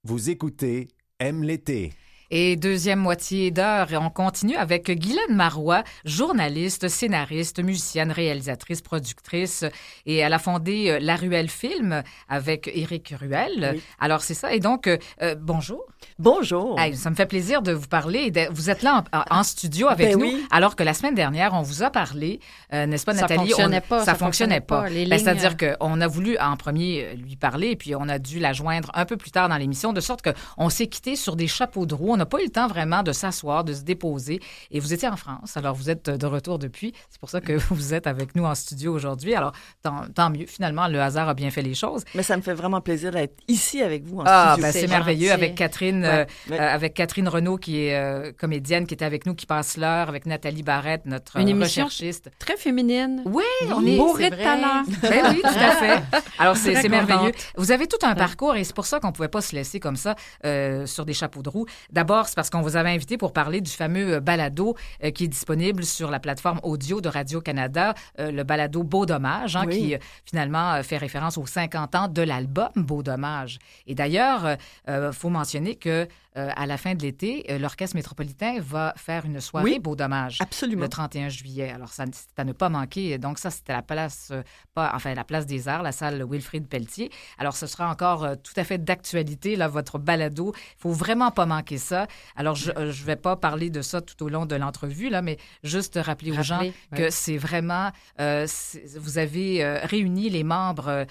Vous écoutez Aime l'été. Et deuxième moitié d'heure, on continue avec Guylaine Marois, journaliste, scénariste, musicienne, réalisatrice, productrice. Et elle a fondé La Ruelle Film avec Éric Ruel. Oui. Alors, c'est ça. Et donc, bonjour. Bonjour. Hey, ça me fait plaisir de vous parler. Vous êtes là en studio avec Ben nous, oui. alors que la semaine dernière, on vous a parlé, n'est-ce pas, Ça Nathalie? ça fonctionnait pas. Les C'est-à-dire lignes... qu'on a voulu en premier lui parler, et puis on a dû la joindre un peu plus tard dans l'émission, de sorte qu'on s'est quitté sur des chapeaux de roue. On n'a pas eu le temps vraiment de s'asseoir, de se déposer. Et vous étiez en France, alors vous êtes de retour depuis. C'est pour ça que vous êtes avec nous en studio aujourd'hui. Alors, tant mieux. Finalement, le hasard a bien fait les choses. Mais ça me fait vraiment plaisir d'être ici avec vous en Ah, studio. ben, c'est merveilleux. gentil. Avec Catherine, Ouais. avec Catherine Renaud, qui est comédienne, qui était avec nous, qui passe l'heure, avec Nathalie Barrette, notre Une émission recherchiste. très féminine. Oui, on est bourrée c'est de vrai. talent. Ben oui, tout à fait. Alors, c'est Très merveilleux. contente. Vous avez tout un parcours et c'est pour ça qu'on ne pouvait pas se laisser comme ça sur des chapeaux de roue. D'abord, c'est parce qu'on vous avait invité pour parler du fameux balado qui est disponible sur la plateforme audio de Radio-Canada, le balado Beau Dommage, Oui. qui finalement fait référence aux 50 ans de l'album Beau Dommage. Et d'ailleurs, faut mentionner que à la fin de l'été, l'Orchestre métropolitain va faire une soirée Oui, Beau Dommage absolument. le 31 juillet. Alors, ça, c'est à ne pas manquer. Donc, ça, c'était la place, la place des Arts, la salle Wilfrid Pelletier. Alors, ce sera encore tout à fait d'actualité, là, votre balado. Il faut vraiment pas manquer ça. Alors, je vais pas parler de ça tout au long de l'entrevue, là, mais juste rappeler aux gens que c'est vraiment... vous avez réuni les membres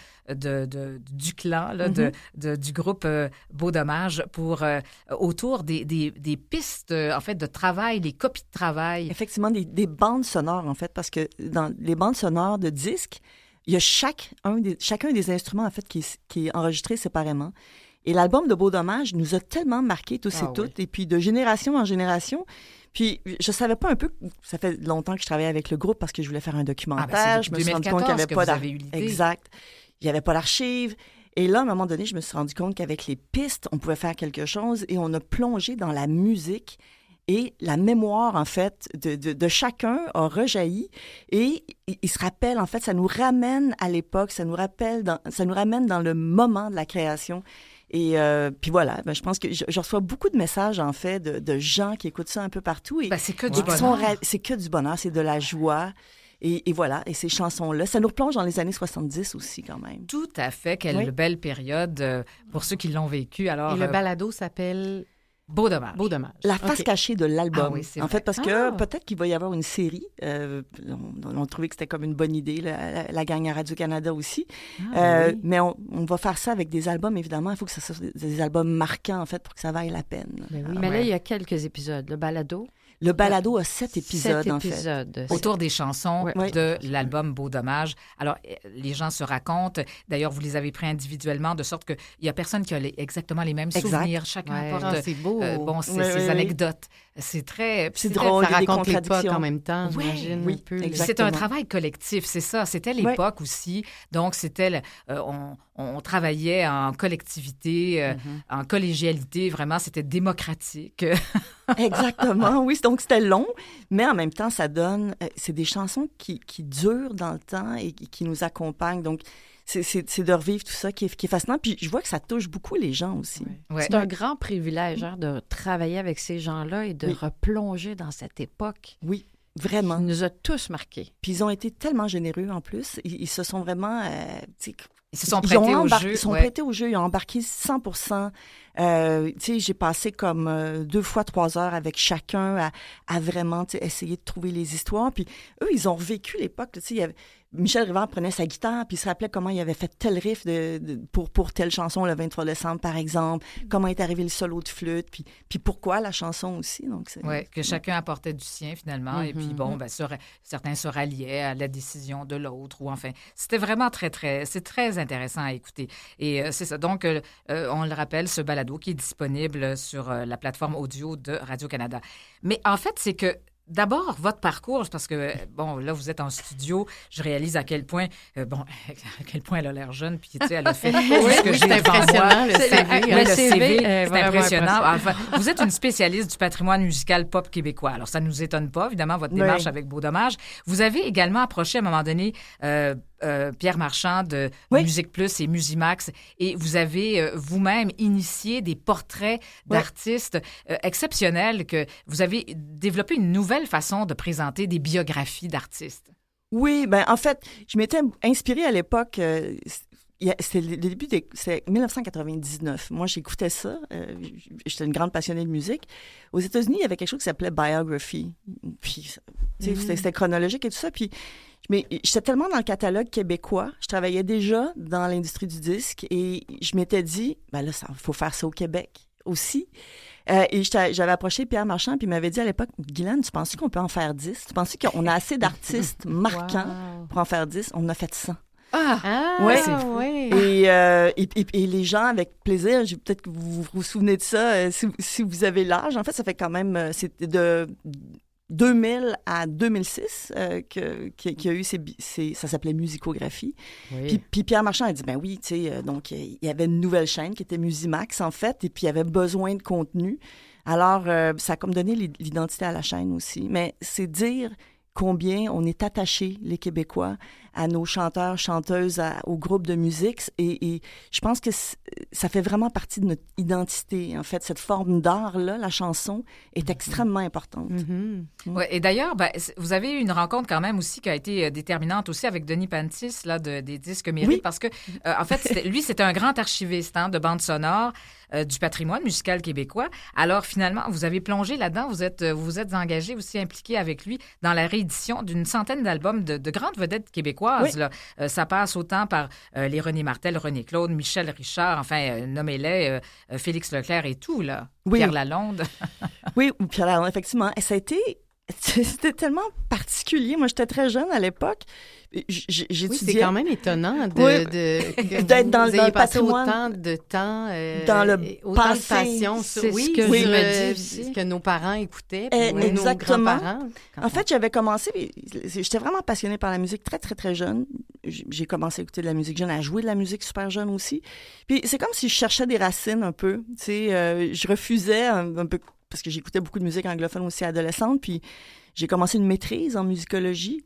du clan, là, du groupe Beau Dommage pour... autour des pistes, en fait, de travail, des copies de travail. Effectivement, des bandes sonores, en fait, parce que dans les bandes sonores de disques, il y a chacun des instruments, en fait, qui est enregistré séparément. Et l'album de Beau Dommage nous a tellement marqués tous et toutes, et puis de génération en génération. Puis, je savais pas un peu, ça fait longtemps que je travaillais avec le groupe parce que je voulais faire un documentaire. C'est je me suis rendu compte qu'il n'y avait que pas vous avez eu l'idée. Exact. Il n'y avait pas d'archives. Et là, à un moment donné, je me suis rendu compte qu'avec les pistes, on pouvait faire quelque chose et on a plongé dans la musique et la mémoire, en fait, de chacun a rejailli et il se rappelle, en fait, ça nous ramène à l'époque, ça nous ramène dans le moment de la création. Et puis voilà, ben, je pense que je reçois beaucoup de messages, en fait, de gens qui écoutent ça un peu partout. Et, C'est que du bonheur. C'est que du bonheur, c'est de la joie. Et voilà, et ces chansons-là, ça nous replonge dans les années 70 aussi, quand même. Tout à fait. Quelle belle période pour ceux qui l'ont vécu. Alors, Et le balado s'appelle Beau Dommage. Beau Dommage. La face cachée de l'album. Ah oui, c'est en vrai. fait, parce que peut-être qu'il va y avoir une série. On trouvait que c'était comme une bonne idée, la gang à Radio-Canada aussi. Oui. Mais on va faire ça avec des albums, évidemment. Il faut que ça soit des albums marquants, en fait, pour que ça vaille la peine. Ben oui, mais là, il y a quelques épisodes. Le balado. Le balado a 7 épisodes, en fait. 7 épisodes. Autour des chansons Ouais. de l'album Beau Dommage. Alors, les gens se racontent. D'ailleurs, vous les avez pris individuellement, de sorte qu'il n'y a personne qui a exactement les mêmes Exact. souvenirs. Chacun Ouais. apporte Ah, c'est beau. ses anecdotes. C'est très... C'est drôle, Ça il y a des raconte l'époque contradictions. en même temps, Oui, j'imagine. oui, un peu. exact. C'est un Exactement. travail collectif, c'est ça. C'était l'époque aussi. Donc, c'était... on travaillait en collectivité, en collégialité. Vraiment, c'était démocratique. Exactement, oui. Donc, c'était long, mais en même temps, ça donne... c'est des chansons qui durent dans le temps et qui nous accompagnent. Donc, c'est de revivre tout ça qui est fascinant. Puis, je vois que ça touche beaucoup les gens aussi. Ouais. C'est un grand privilège de travailler avec ces gens-là et de replonger dans cette époque Oui, vraiment. qui nous a tous marqués. Puis, ils ont été tellement généreux en plus. Ils se sont vraiment... Ils se sont prêtés au jeu. Ils sont prêtés au jeu. Ils ont embarqué 100%. J'ai passé comme 2 fois 3 heures avec chacun à vraiment essayer de trouver les histoires. Puis eux, ils ont revécu l'époque. Michel Rivard prenait sa guitare puis il se rappelait comment il avait fait tel riff pour telle chanson le 23 décembre, par exemple. Comment est arrivé le solo de flûte. Puis pourquoi la chanson aussi. Oui, que chacun apportait du sien finalement. Et puis bon, certains se ralliaient à la décision de l'autre. Ou enfin, c'était vraiment c'est très intéressant à écouter. Et c'est ça. Donc, on le rappelle, ce balado qui est disponible sur la plateforme audio de Radio-Canada. Mais en fait, c'est que d'abord, votre parcours, parce que, bon, là, vous êtes en studio, je réalise à quel point, à quel point elle a l'air jeune, puis, tu sais, elle a fait ce que j'ai devant moi. Le CV. Le CV, c'est vraiment impressionnant. Enfin, vous êtes une spécialiste du patrimoine musical pop québécois. Alors, ça ne nous étonne pas, évidemment, votre démarche avec Beau Dommage. Vous avez également approché, à un moment donné, Pierre Marchand de Musique Plus et Musimax, et vous avez vous-même initié des portraits d'artistes exceptionnels, que vous avez développé une nouvelle façon de présenter des biographies d'artistes. Oui, ben en fait, je m'étais inspirée à l'époque... c'était le début c'est 1999. Moi, j'écoutais ça. J'étais une grande passionnée de musique. Aux États-Unis, il y avait quelque chose qui s'appelait Biography. Puis, c'était chronologique et tout ça. Puis, j'étais tellement dans le catalogue québécois. Je travaillais déjà dans l'industrie du disque et je m'étais dit, ben là, il faut faire ça au Québec aussi. Et j'avais approché Pierre Marchand, puis il m'avait dit à l'époque, Guylaine, tu penses qu'on peut en faire 10? Tu penses qu'on a assez d'artistes marquants pour en faire 10? On en a fait 100. Oui. Et les gens, avec plaisir, peut-être que vous vous souvenez de ça, si vous avez l'âge. En fait, ça fait quand même, c'était de 2000 à 2006 qu'il y a eu ça s'appelait Musicographie. Oui. Puis Pierre Marchand a dit, ben oui, tu sais, donc il y avait une nouvelle chaîne qui était Musimax, en fait, et puis il y avait besoin de contenu. Alors, ça a comme donné l'identité à la chaîne aussi. Mais c'est dire combien on est attachés, les Québécois, à nos chanteurs, chanteuses, au groupe de musique. Et je pense que ça fait vraiment partie de notre identité. En fait, cette forme d'art-là, la chanson, est extrêmement importante. Ouais, et d'ailleurs, vous avez eu une rencontre quand même aussi qui a été déterminante aussi avec Denis Pantis, là, des disques mérites, parce que, en fait, lui, c'était un grand archiviste de bandes sonores du patrimoine musical québécois. Alors, finalement, vous avez plongé là-dedans, vous vous êtes engagé aussi, impliqué avec lui dans la réédition d'une centaine d'albums de grandes vedettes québécoises. Là. Ça passe autant par les René Martel, René Claude, Michel Richard, enfin, nommez-les, Félix Leclerc et tout, là. Pierre Lalonde. Oui, Pierre Lalonde, effectivement. Et c'était tellement particulier. Moi, j'étais très jeune à l'époque. J'étudiais... Oui, c'est quand même étonnant d'être dans le patrimoine. Autant de temps, dans le autant de passion. C'est ce que je me dis, que nos parents écoutaient, puis nos grands-parents. En fait, j'avais commencé, j'étais vraiment passionnée par la musique très, très, très jeune. J'ai commencé à écouter de la musique jeune, à jouer de la musique super jeune aussi. Puis c'est comme si je cherchais des racines un peu. Tu sais, je refusais un peu, parce que j'écoutais beaucoup de musique anglophone aussi adolescente, puis j'ai commencé une maîtrise en musicologie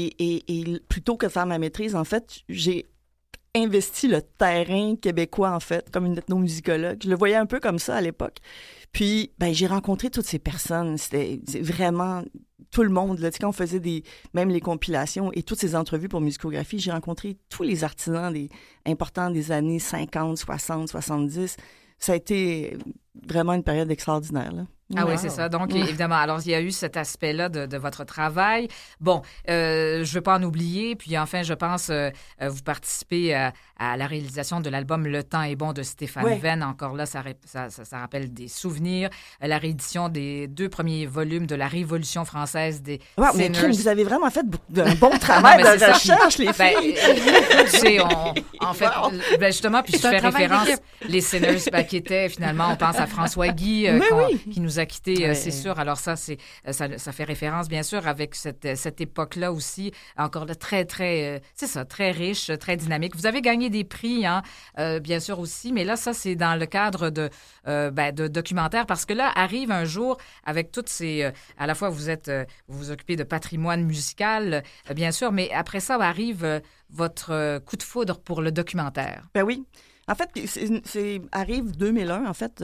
et plutôt que de faire ma maîtrise, en fait, j'ai investi le terrain québécois, en fait, comme une ethnomusicologue. Je le voyais un peu comme ça à l'époque. Puis, j'ai rencontré toutes ces personnes. C'est vraiment tout le monde. Là. Tu sais, quand on faisait même les compilations et toutes ces entrevues pour Musicographie, j'ai rencontré tous les artisans importants des années 50, 60, 70. Ça a été vraiment une période extraordinaire, là. Ah oui, c'est ça. Donc, évidemment, alors, il y a eu cet aspect-là de votre travail. Bon, je ne veux pas en oublier. Puis, enfin, je pense, vous participez à la réalisation de l'album Le temps est bon de Stéphane Venn. Encore là, ça rappelle des souvenirs. La réédition des 2 premiers volumes de la Révolution française des Sinners. Vous avez vraiment fait un bon travail de recherche, les filles. Tu sais, en fait, justement, puis je fais référence, les Sinners, qui étaient, finalement, on pense à François Guy, qui nous a quittés, c'est sûr. Alors ça fait référence, bien sûr, avec cette époque-là aussi, encore là, très, très, c'est ça, très riche, très dynamique. Vous avez gagné des prix, bien sûr aussi, mais là, ça, c'est dans le cadre de documentaires, parce que là, arrive un jour, avec toutes ces... à la fois, vous vous occupez de patrimoine musical, bien sûr, mais après ça, arrive votre coup de foudre pour le documentaire. Ben oui. En fait, arrive 2001, en fait.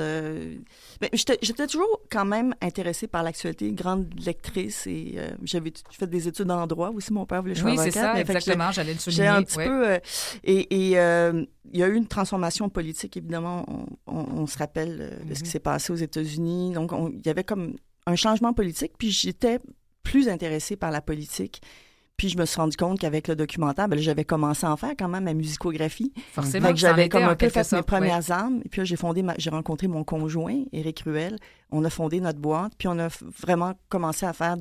J'étais toujours quand même intéressée par l'actualité, grande lectrice, et j'avais fait des études en droit aussi. Mon père voulait que je sois avocate. Oui, c'est ça, exactement, j'allais le souligner. J'ai un petit peu... il y a eu une transformation politique, évidemment. On se rappelle de ce qui s'est passé aux États-Unis. Donc, il y avait comme un changement politique, puis j'étais plus intéressée par la politique. Puis je me suis rendu compte qu'avec le documentaire, j'avais commencé à en faire quand même ma musicographie. Forcément, que j'avais comme un peu fait mes premières armes. Et puis là, j'ai rencontré mon conjoint, Éric Ruel. On a fondé notre boîte. Puis on a vraiment commencé à faire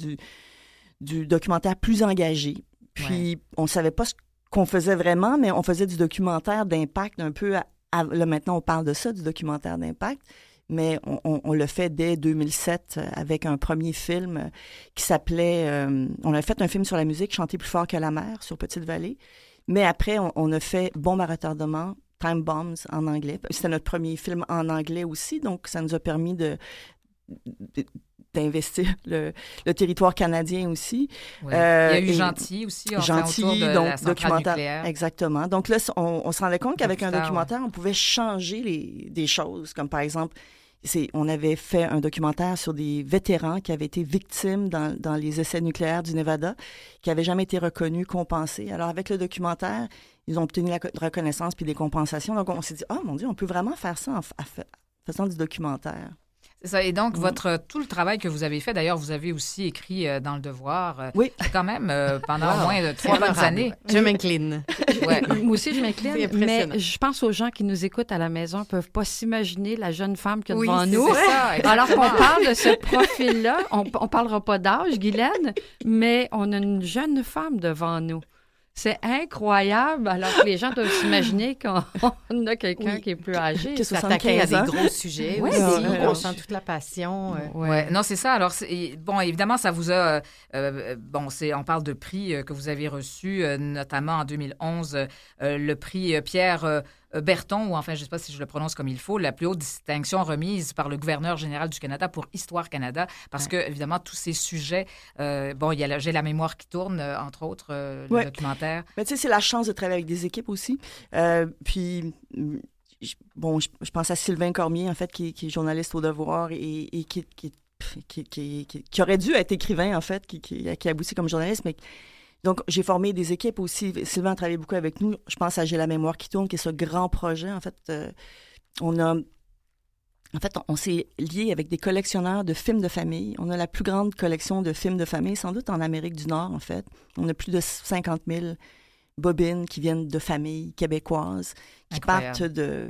du documentaire plus engagé. Puis on ne savait pas ce qu'on faisait vraiment, mais on faisait du documentaire d'impact un peu. Là, maintenant, on parle de ça, du documentaire d'impact. Mais on l'a fait dès 2007 avec un premier film qui s'appelait... on a fait un film sur la musique, Chanter plus fort que la mer, sur Petite-Vallée. Mais après, on a fait Bombe à retardement, Time Bombs en anglais. C'était notre premier film en anglais aussi, donc ça nous a permis d'investir le territoire canadien aussi. Ouais. Il y a eu Gentil aussi, Gentil, autour de donc la centrale documentaire. nucléaire. Exactement. Donc là, on se rendait compte qu'avec un Plus tard, documentaire, on pouvait changer des choses, comme par exemple, on avait fait un documentaire sur des vétérans qui avaient été victimes dans les essais nucléaires du Nevada, qui n'avaient jamais été reconnus, compensés. Alors, avec le documentaire, ils ont obtenu la reconnaissance puis des compensations. Donc, on s'est dit, oh mon Dieu, on peut vraiment faire ça en faisant du documentaire. C'est ça. Et donc, tout le travail que vous avez fait, d'ailleurs, vous avez aussi écrit dans Le Devoir, oui. Quand même, pendant au moins 3 bonnes années. Je m'incline. Ouais. Moi aussi, je m'incline, mais je pense aux gens qui nous écoutent à la maison ne peuvent pas s'imaginer la jeune femme qu'il y a devant nous. C'est ça, alors qu'on parle de ce profil-là, on ne parlera pas d'âge, Guylaine, mais on a une jeune femme devant nous. C'est incroyable, alors que les gens doivent s'imaginer qu'on a quelqu'un qui est plus âgé. Qui s'attaquer à des gros sujets aussi. On sent toute la passion. Ouais. Non, c'est ça. Alors, bon, évidemment, ça vous a... on parle de prix que vous avez reçus, notamment en 2011, le prix Pierre Berton, ou enfin, je ne sais pas si je le prononce comme il faut, la plus haute distinction remise par le gouverneur général du Canada pour Histoire Canada, parce que, évidemment, tous ces sujets, il y a J'ai la mémoire qui tourne, entre autres, le documentaire. Mais tu sais, c'est la chance de travailler avec des équipes aussi. Puis, je pense à Sylvain Cormier, en fait, qui est journaliste au Devoir et qui aurait dû être écrivain, en fait, qui aboutit comme journaliste, mais... Donc, j'ai formé des équipes aussi. Sylvain a travaillé beaucoup avec nous. Je pense à J'ai la mémoire qui tourne, qui est ce grand projet. En fait, on s'est lié avec des collectionneurs de films de famille. On a la plus grande collection de films de famille, sans doute en Amérique du Nord, en fait. On a plus de 50 000 bobines qui viennent de familles québécoises, qui partent de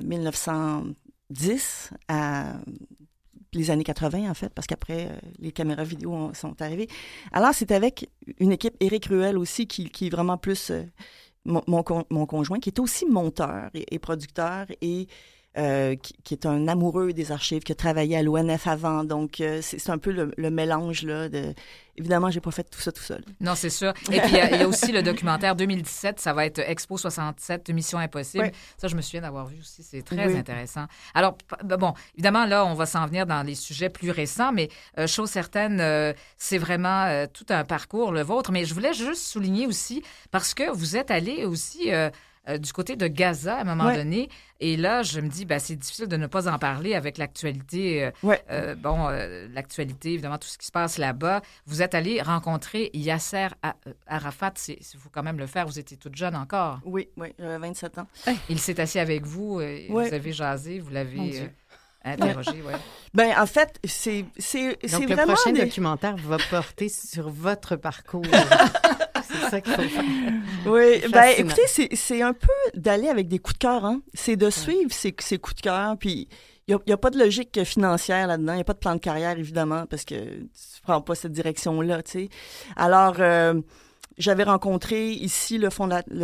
1910 à... les années 80, en fait, parce qu'après, les caméras vidéo sont arrivées. Alors, c'est avec une équipe, Éric Ruel aussi, qui est vraiment plus mon conjoint, qui est aussi monteur et producteur et qui est un amoureux des archives, qui a travaillé à l'ONF avant. Donc, c'est un peu le mélange, là, de... Évidemment, j'ai pas fait tout ça tout seul. Non, c'est sûr. Et puis, il y a aussi le documentaire 2017, ça va être Expo 67, Mission Impossible. Ouais. Ça, je me souviens d'avoir vu aussi. C'est très intéressant. Alors, bon, évidemment, là, on va s'en venir dans les sujets plus récents, mais chose certaine, c'est vraiment tout un parcours, le vôtre. Mais je voulais juste souligner aussi, parce que vous êtes allé aussi... du côté de Gaza, à un moment donné. Et là, je me dis, c'est difficile de ne pas en parler avec l'actualité. L'actualité, évidemment, tout ce qui se passe là-bas. Vous êtes allé rencontrer Yasser Arafat. Il faut quand même le faire. Vous étiez toute jeune encore. Oui, 27 ans. Il s'est assis avec vous. Vous avez jasé, vous l'avez... interrogé, oui. Ben, en fait, c'est donc, vraiment... le prochain documentaire va porter sur votre parcours. C'est ça qu'il faut faire. Oui, ben, écoutez, c'est un peu d'aller avec des coups de cœur, hein. C'est de suivre ces coups de cœur, puis il n'y a pas de logique financière là-dedans, il n'y a pas de plan de carrière, évidemment, parce que tu ne prends pas cette direction-là, tu sais. Alors... j'avais rencontré ici le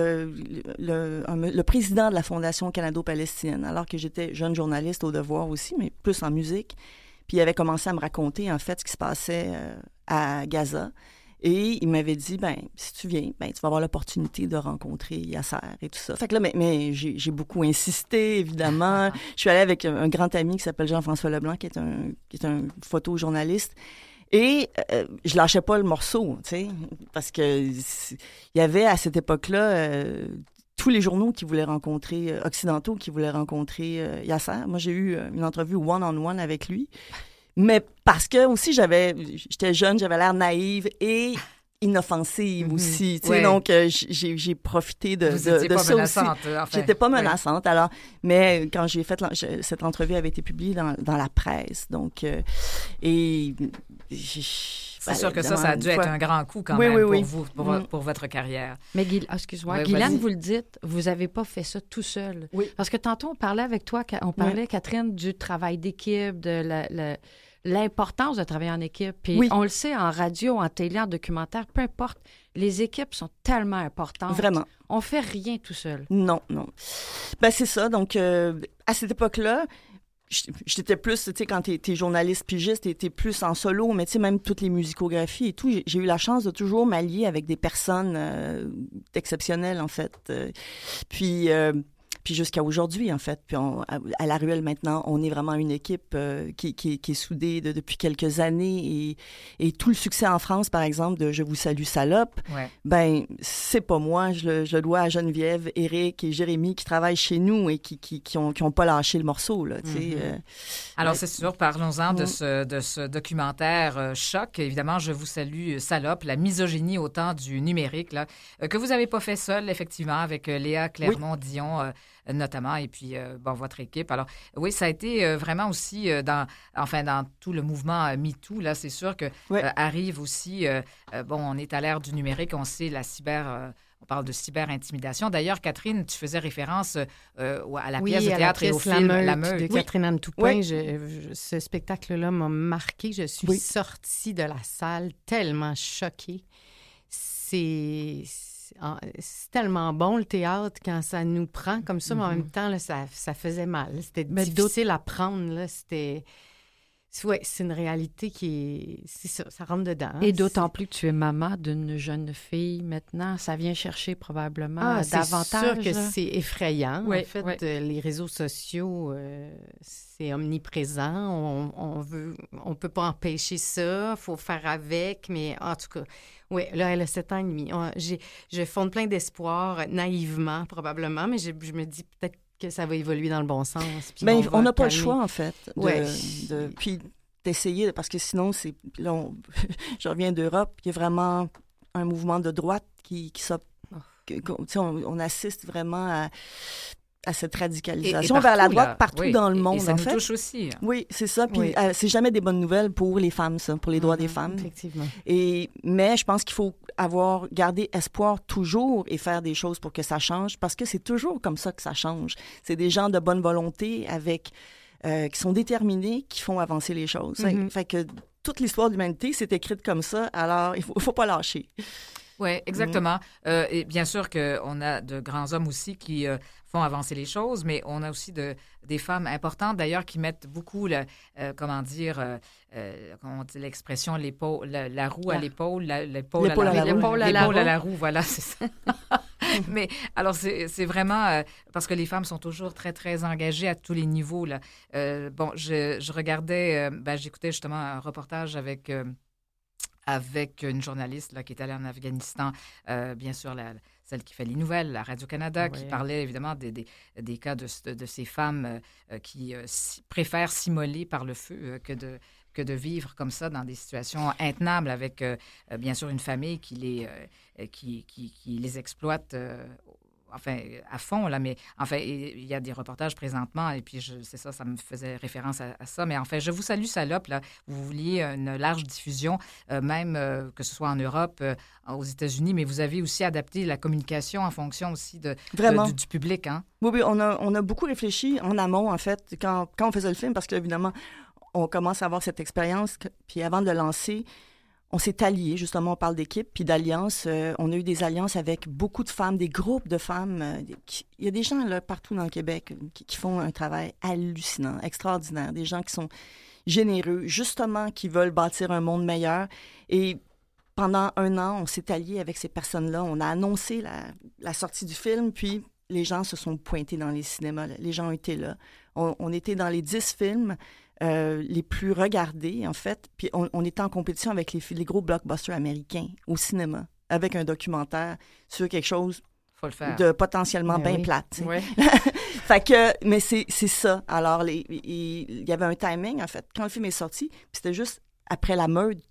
président de la Fondation canado-palestinienne, alors que j'étais jeune journaliste au Devoir aussi, mais plus en musique. Puis il avait commencé à me raconter, en fait, ce qui se passait à Gaza. Et il m'avait dit, si tu viens, tu vas avoir l'opportunité de rencontrer Yasser et tout ça. Fait que là, mais j'ai beaucoup insisté, évidemment. Je suis allée avec un grand ami qui s'appelle Jean-François Leblanc, qui est un photojournaliste. Et je lâchais pas le morceau, tu sais, parce que il y avait à cette époque-là tous les journaux qui voulaient rencontrer, occidentaux qui voulaient rencontrer Yasser. Moi, j'ai eu une entrevue one-on-one avec lui, mais parce que aussi j'étais jeune, j'avais l'air naïve et inoffensive aussi, tu sais, donc j'ai profité de ça aussi. En fait. J'étais pas menaçante, alors, mais quand j'ai fait cette entrevue avait été publiée dans la presse, donc c'est sûr que ça a dû être un grand coup quand même pour vous, pour votre carrière. Mais excuse-moi, Guylaine, vous le dites, vous n'avez pas fait ça tout seul. Oui. Parce que tantôt, on parlait avec toi, Catherine, du travail d'équipe, de l'importance de travailler en équipe. Puis on le sait en radio, en télé, en documentaire, peu importe, les équipes sont tellement importantes. Vraiment. On fait rien tout seul. Non. Ben c'est ça. Donc, à cette époque-là, j'étais plus, tu sais, quand t'es journaliste pigiste, t'es plus en solo, mais tu sais, même toutes les musicographies et tout, j'ai eu la chance de toujours m'allier avec des personnes exceptionnelles, en fait. Puis, puis jusqu'à aujourd'hui, en fait. Puis à La Ruelle, maintenant, on est vraiment une équipe qui est soudée depuis quelques années. Et tout le succès en France, par exemple, de « Je vous salue, salope Ouais. », ben c'est pas moi. Je le dois à Geneviève, Éric et Jérémy qui travaillent chez nous et qui ont pas lâché le morceau, là, tu sais. Alors, c'est sûr, parlons-en de ce documentaire choc. Évidemment, Je vous salue, salope, la misogynie au temps du numérique, là, que vous n'avez pas fait seul, effectivement, avec Léa Clermont-Dion, notamment, et puis, votre équipe. Alors, oui, ça a été vraiment aussi dans tout le mouvement MeToo, là, c'est sûr que arrive aussi, on est à l'ère du numérique, on sait on parle de cyber-intimidation. D'ailleurs, Catherine, tu faisais référence à la pièce de théâtre et au film La Meute. de Catherine Anne Toupin. Ce spectacle-là m'a marqué. Je suis sortie de la salle tellement choquée. C'est tellement bon, le théâtre, quand ça nous prend comme ça, mais en même temps, là, ça faisait mal. C'était difficile à prendre. Là. C'est une réalité qui est... C'est ça rentre dedans. Et d'autant plus que tu es maman d'une jeune fille maintenant, ça vient chercher probablement davantage. C'est sûr que c'est effrayant. Oui, en fait, les réseaux sociaux, c'est omniprésent. On peut pas empêcher ça. Il faut faire avec. Mais en tout cas, oui, là, elle a 7 ans et demi. Je fonde plein d'espoir, naïvement probablement, mais je me dis peut-être que ça va évoluer dans le bon sens. Bien, on n'a pas le choix, en fait. Puis d'essayer, parce que sinon, je reviens d'Europe, il y a vraiment un mouvement de droite on assiste vraiment à cette radicalisation et vers la partout, droite là. partout dans le monde, et ça en nous fait. touche aussi. Oui, c'est ça. Puis c'est jamais des bonnes nouvelles pour les femmes, ça, pour les droits des femmes. Effectivement. Mais je pense qu'il faut garder espoir toujours et faire des choses pour que ça change, parce que c'est toujours comme ça que ça change. C'est des gens de bonne volonté qui sont déterminés, qui font avancer les choses. Fait que toute l'histoire de l'humanité, c'est écrite comme ça, alors il faut pas lâcher. Oui, exactement. Et bien sûr qu'on a de grands hommes aussi qui font avancer les choses, mais on a aussi des femmes importantes, d'ailleurs, qui mettent beaucoup, comment on dit l'expression, la roue à l'épaule, l'épaule à la roue, voilà, c'est ça. Mais alors, c'est vraiment parce que les femmes sont toujours très, très engagées à tous les niveaux, là. Je regardais, j'écoutais justement un reportage avec une journaliste là, qui est allée en Afghanistan, bien sûr, celle qui fait les nouvelles, la Radio-Canada, qui parlait évidemment des cas de ces femmes qui préfèrent s'immoler par le feu que de vivre comme ça dans des situations intenables avec, bien sûr, une famille qui les exploite à fond, là, mais il y a des reportages présentement, et puis c'est ça, ça me faisait référence à ça, mais Je vous salue, salope, là, vous vouliez une large diffusion, même que ce soit en Europe, aux États-Unis, mais vous avez aussi adapté la communication en fonction aussi du public, hein? Oui, on a beaucoup réfléchi en amont, en fait, quand on faisait le film, parce qu'évidemment, on commence à avoir cette expérience, puis avant de le lancer, on s'est alliés, justement, on parle d'équipe, puis d'alliances. On a eu des alliances avec beaucoup de femmes, des groupes de femmes. Il y a des gens là partout dans le Québec qui font un travail hallucinant, extraordinaire. Des gens qui sont généreux, justement, qui veulent bâtir un monde meilleur. Et pendant 1 an, on s'est alliés avec ces personnes-là. On a annoncé la sortie du film, puis les gens se sont pointés dans les cinémas. Les gens ont été là. On était dans les 10 films les plus regardés, en fait. Puis on était en compétition avec les gros blockbusters américains au cinéma, avec un documentaire sur quelque chose de potentiellement bien plate. Ouais. Fait que, mais c'est ça. Alors, il y avait un timing, en fait. Quand le film est sorti, puis c'était juste après la meute,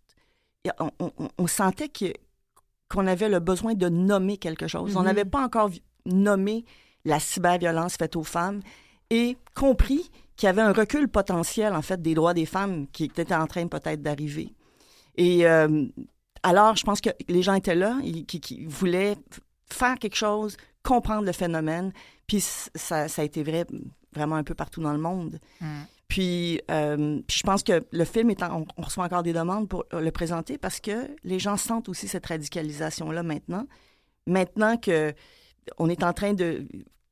on sentait qu'on avait le besoin de nommer quelque chose. On n'avait pas encore nommé la cyberviolence faite aux femmes et compris qu'il y avait un recul potentiel, en fait, des droits des femmes qui était en train peut-être d'arriver. Et alors, je pense que les gens étaient là, qui voulaient faire quelque chose, comprendre le phénomène, puis ça a été vrai vraiment un peu partout dans le monde. Puis je pense que le film, on reçoit encore des demandes pour le présenter parce que les gens sentent aussi cette radicalisation-là maintenant. Maintenant qu'on est en train de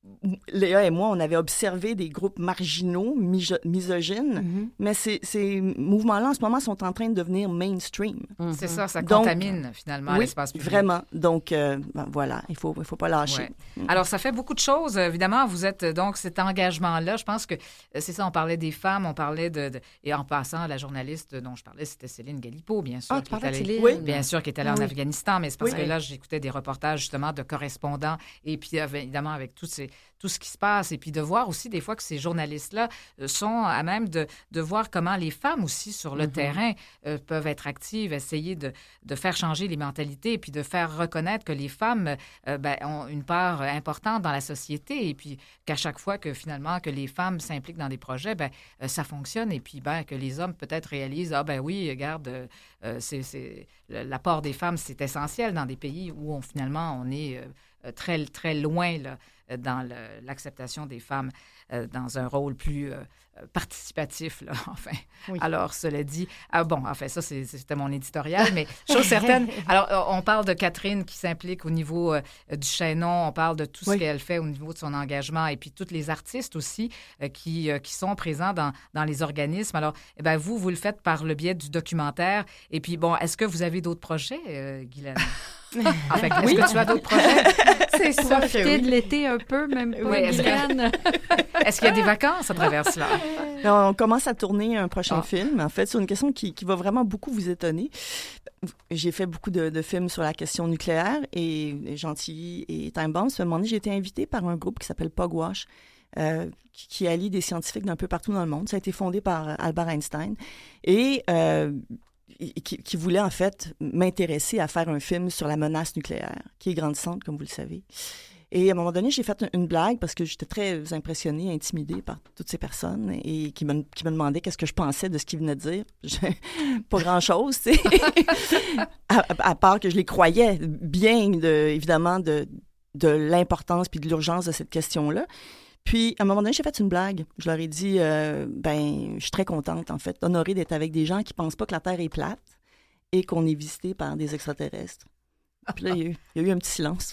Léa et moi, on avait observé des groupes marginaux, misogynes, mais ces mouvements-là, en ce moment, sont en train de devenir mainstream. C'est ça Donc, contamine finalement oui, l'espace public. Vraiment. Donc, voilà, il faut pas lâcher. Ouais. Alors, ça fait beaucoup de choses. Évidemment, vous êtes donc cet engagement-là. Je pense que c'est ça, on parlait des femmes, on parlait et en passant, la journaliste dont je parlais, c'était Céline Galipeau, bien sûr. Ah, tu parlais de Céline. Oui. Bien sûr, qui est allée en Afghanistan, mais c'est parce Oui. que là, j'écoutais des reportages justement de correspondants et puis évidemment avec tout ce qui se passe et puis de voir aussi des fois que ces journalistes-là sont à même de voir comment les femmes aussi sur le terrain peuvent être actives, essayer de faire changer les mentalités et puis de faire reconnaître que les femmes ont une part importante dans la société et puis qu'à chaque fois que finalement que les femmes s'impliquent dans des projets, ça fonctionne et puis que les hommes peut-être réalisent oui, regarde, c'est l'apport des femmes, c'est essentiel dans des pays où finalement on est très, très loin là, dans l'acceptation des femmes dans un rôle plus participatif, là, enfin. Oui. Alors, cela dit... ça, c'était mon éditorial, mais chose certaine... Alors, on parle de Catherine qui s'implique au niveau du chaînon, on parle de tout ce qu'elle fait au niveau de son engagement, et puis tous les artistes aussi qui sont présents dans les organismes. Alors, vous le faites par le biais du documentaire, et puis, est-ce que vous avez d'autres projets, Guylaine? Enfin, est-ce que tu as d'autres projets? C'est ça, profiter de l'été un peu, même pas. Oui, est-ce qu'il y a des vacances à travers cela? On commence à tourner un prochain film. En fait, c'est une question qui va vraiment beaucoup vous étonner. J'ai fait beaucoup de films sur la question nucléaire et Gentilly et Time Bomb. À un moment donné, j'ai été invitée par un groupe qui s'appelle Pugwash, qui allie des scientifiques d'un peu partout dans le monde. Ça a été fondé par Albert Einstein. Et qui voulait, en fait, m'intéresser à faire un film sur la menace nucléaire, qui est grandissante, comme vous le savez. Et à un moment donné, j'ai fait une blague parce que j'étais très impressionnée, intimidée par toutes ces personnes et qui me demandaient qu'est-ce que je pensais de ce qu'ils venaient de dire. Pas grand-chose, tu sais. à part que je les croyais bien, évidemment, de l'importance puis de l'urgence de cette question-là. Puis, à un moment donné, j'ai fait une blague. Je leur ai dit, je suis très contente, en fait, honorée d'être avec des gens qui ne pensent pas que la Terre est plate et qu'on est visité par des extraterrestres. Puis là, il y a eu un petit silence.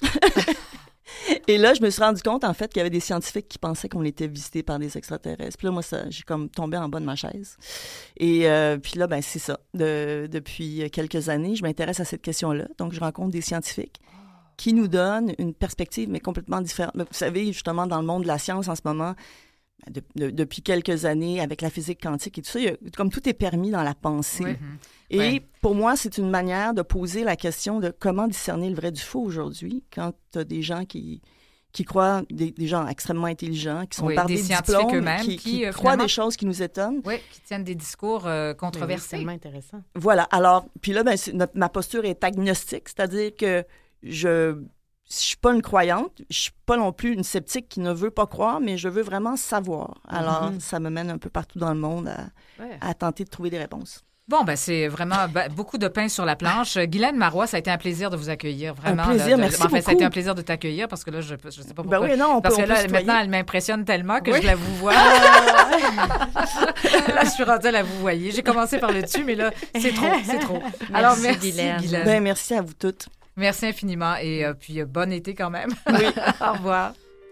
Et là, je me suis rendu compte, en fait, qu'il y avait des scientifiques qui pensaient qu'on était visité par des extraterrestres. Puis là, moi, j'ai comme tombé en bas de ma chaise. Et puis là, c'est ça. Depuis quelques années, je m'intéresse à cette question-là. Donc, je rencontre des scientifiques qui nous donne une perspective, mais complètement différente. Vous savez, justement, dans le monde de la science en ce moment, depuis quelques années, avec la physique quantique et tout ça, comme tout est permis dans la pensée. Oui. Et pour moi, c'est une manière de poser la question de comment discerner le vrai du faux aujourd'hui, quand tu as des gens qui croient, des gens extrêmement intelligents, qui sont par des diplômes, eux-mêmes, qui croient des choses qui nous étonnent. Oui, qui tiennent des discours controversés. C'est tellement intéressant. Voilà. Alors, puis là, ma posture est agnostique, c'est-à-dire que je suis pas une croyante, je suis pas non plus une sceptique qui ne veut pas croire, mais je veux vraiment savoir. Alors, ça me mène un peu partout dans le monde à tenter de trouver des réponses. Bon, c'est vraiment beaucoup de pain sur la planche. Guylaine Marois, ça a été un plaisir de vous accueillir, vraiment. Un plaisir, merci beaucoup. Ça a été un plaisir de t'accueillir parce que là, je sais pas pourquoi. Oui, non, parce que là, maintenant, elle m'impressionne tellement que je la vous vois. Là, je suis rendue à la vous voyez. J'ai commencé par le dessus, mais là, c'est trop. Alors, merci Guylaine. Merci à vous toutes. Merci infiniment et puis bon été quand même. Oui. Au revoir.